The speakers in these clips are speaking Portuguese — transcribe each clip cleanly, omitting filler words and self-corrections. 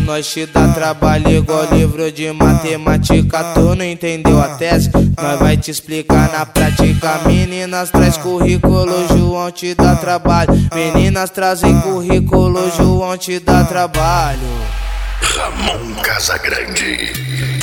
nós te dá trabalho igual livro de matemática. Tu não entendeu a tese? Nós vai te explicar na prática. Meninas traz currículo, João te dá trabalho. Meninas trazem currículo, João te dá trabalho. Ramon Casagrande.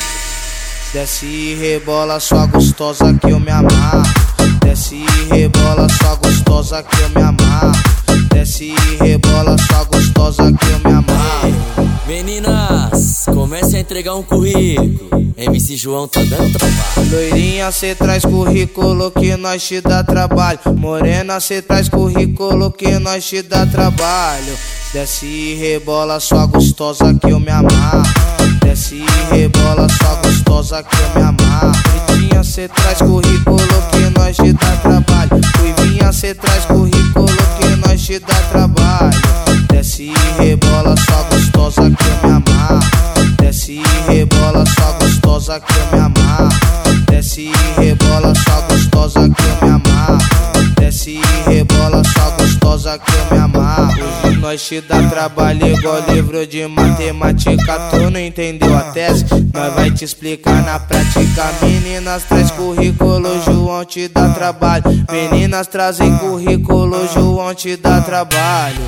Desce e rebola sua gostosa que eu me amarro. Desce e rebola sua gostosa que eu me amarro. Desce e rebola sua gostosa que eu me amarro. Meninas, comece a entregar um currículo. MC João tá dando trabalho. Loirinha, cê traz currículo que nós te dá trabalho. Morena, cê traz currículo que nós te dá trabalho. Desce e rebola sua gostosa que eu me amarro. Desce e rebola sua gostosa que eu me amarro. Pretinha, cê traz currículo que nós te dá trabalho. Ruivinha, cê traz currículo que nós te dá trabalho. Desce e rebola sua gostosa que eu me amarro. Desce e rebola sua gostosa que eu me amarro. Desce e rebola sua gostosa que eu me amarro. Desce e rebola sua gostosa que eu me amarro. Hoje nós te dá trabalho igual livro de matemática. Tu não entendeu a tese? Nós vai te explicar na prática. Meninas traz currículo, João te dá trabalho. Meninas trazem currículo, João te dá trabalho.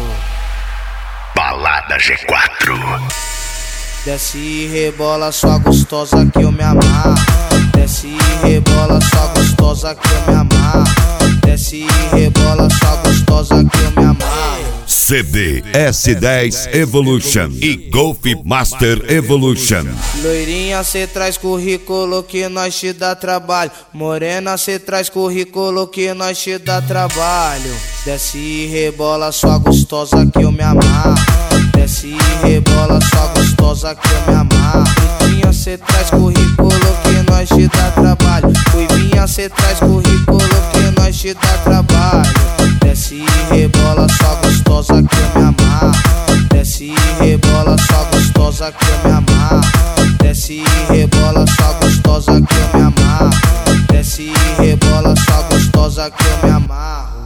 Balada G4. Desce e rebola sua gostosa que eu me amarro. Desce e rebola sua gostosa que eu me amarro. Desce e rebola sua gostosa que eu me amarro. CD S10 Evolution e Golf Master Evolution. Loirinha, cê traz currículo que nós te dá trabalho. Morena, cê traz currículo que nós te dá trabalho. Desce e rebola sua gostosa que eu me amarro. Desce e rebola sua gostosa que eu me amarro. Pretinha, cê traz currículo que nós te dá trabalho. Ruivinha, cê traz currículo que nós te dá trabalho. Desce e rebola sua gostosa que eu me amarro. Desce e rebola sua gostosa que eu me amarro. Desce e rebola sua gostosa que eu me amarro. Desce e rebola sua gostosa que eu me amarro.